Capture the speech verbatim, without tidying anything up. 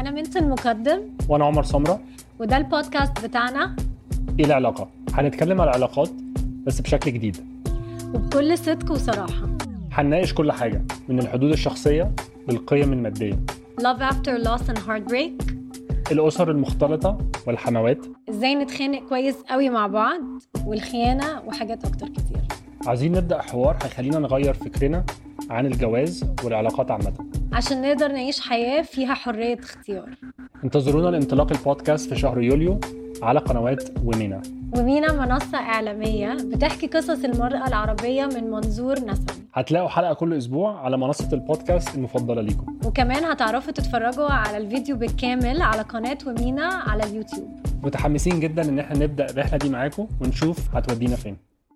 أنا منت المقدم وأنا عمر سمرة، وده البودكاست بتاعنا. إيه العلاقة؟ هنتكلم على العلاقات بس بشكل جديد وبكل صدق وصراحة. هنناقش كل حاجة من الحدود الشخصية للقيم المادية، Love after loss and heartbreak، الأسر المختلطة والحموات، إزاي نتخانق كويس قوي مع بعض، والخيانة وحاجات أكتر كتير. عايزين نبدأ حوار هيخلينا نغير فكرنا عن الجواز والعلاقات عامة، عشان نقدر نعيش حياة فيها حرية اختيار. انتظرونا لانطلاق البودكاست في شهر يوليو على قنوات ومينا. ومينا منصة إعلامية بتحكي قصص المرأة العربية من منظور نسوي. هتلاقوا حلقة كل أسبوع على منصة البودكاست المفضلة ليكم، وكمان هتعرفوا تتفرجوا على الفيديو بالكامل على قناة ومينا على اليوتيوب. متحمسين جدا إن احنا نبدأ الرحلة دي معاكم ونشوف هتودينا فين.